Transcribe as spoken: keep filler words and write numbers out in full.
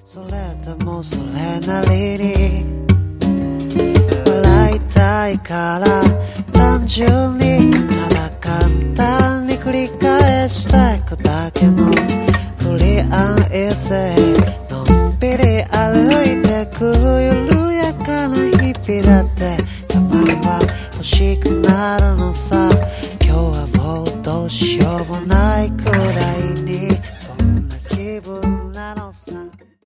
それでもそれなりに笑いたいから単純に